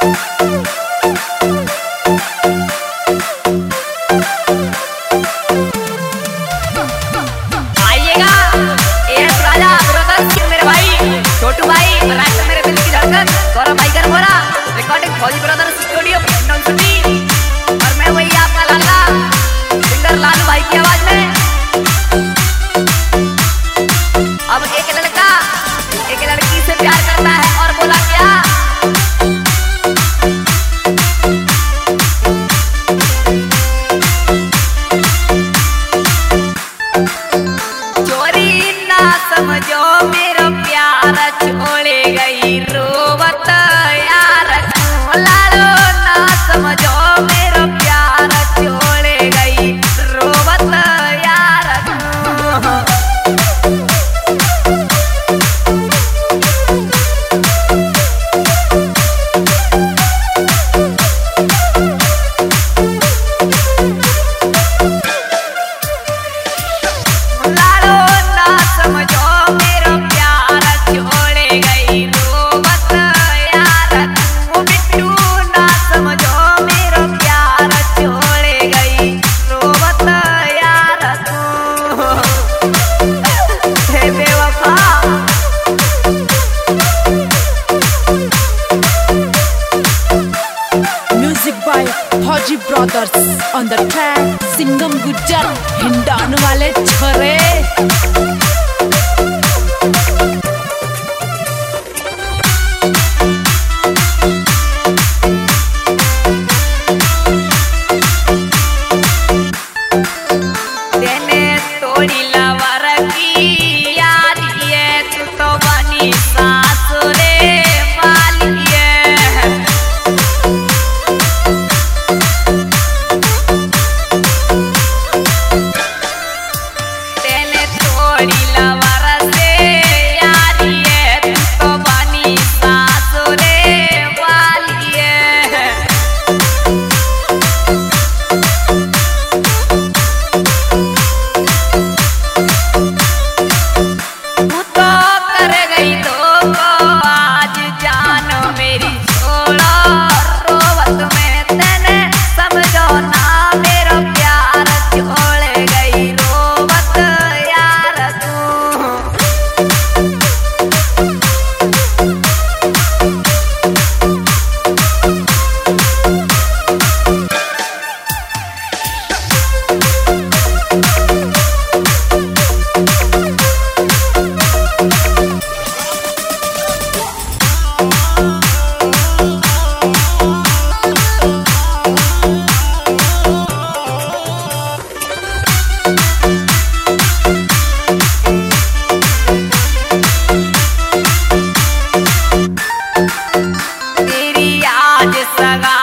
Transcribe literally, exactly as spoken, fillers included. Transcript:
छोटू भाई राष्ट्र मेरे दिल की धड़कन गौरव भाई कर बोला रिकॉर्डिंग फौजी ब्रदर्स स्टूडियो नॉन सिटी और मैं वही आपका लाला सिंगर लालू भाई की आवाज में। अब एक लड़का एक लड़की से प्यार करता है और बोला क्या, चोरी ना समझो मेरा प्यार छोड़े गई रोवत यार, लालो ना समझो मेरा प्यार छोड़े गई रोवत यार। लालो ना समझो मेरा प्यार छोड़े गई रोवत यार, वो बिट्टू ना समझो मेरा प्यार छोड़े गई रोवत यार तू हे बेवफा। Music by Fauji Brothers on the track Singham Gujjar हिंडान वाले छोरे। तेने तोड़ी लवर की याद ये तू तो बनी सासुरे वाली है, तेने तोड़ी लवर से याद ये तू तो बनी सासुरे वाली है। तू तो कर गई तो आज जान मेरी छोड़ो रोवत में, तेने समझो ना मेरा प्यार छोड़ गई रोवत यार तू। तेरी आज सगा